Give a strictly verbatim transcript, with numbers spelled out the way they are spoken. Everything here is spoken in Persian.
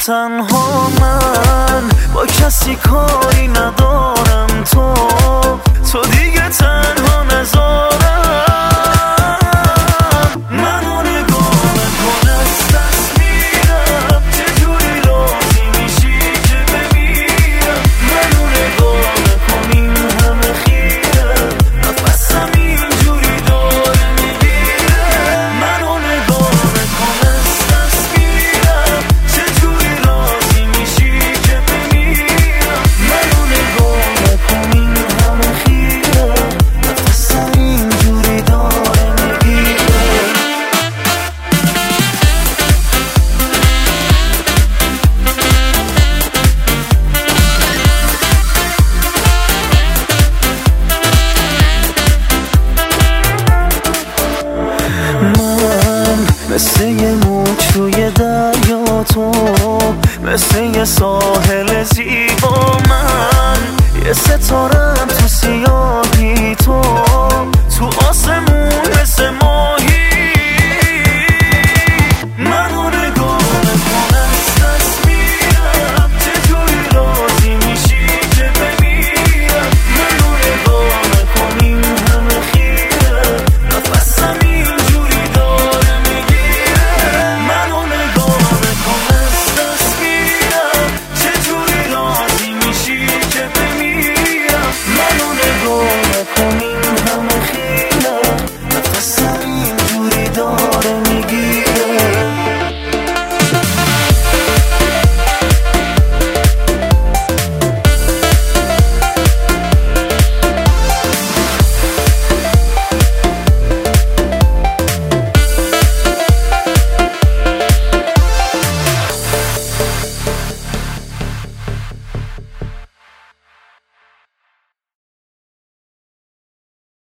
تنها من با کسی کاری ندارم، تو تو دیگه تنها نذارم. منو نگاه نکن از دست میرم، چجوری راضی میشی که بمیرم. منو نگاه نکن این همه خیره، نفسم اینجوری داره میگیره. منو نگاه نکن از دست میرم، چجوری راضی میشی که بمیرم. منو نگاه نکن این همه خیره، نفسم اینجوری داره میگیره. من مثل یه موج توی دریا، تو مثل یه ساحل زیبا. من یه ستارم تو سیاهی، تو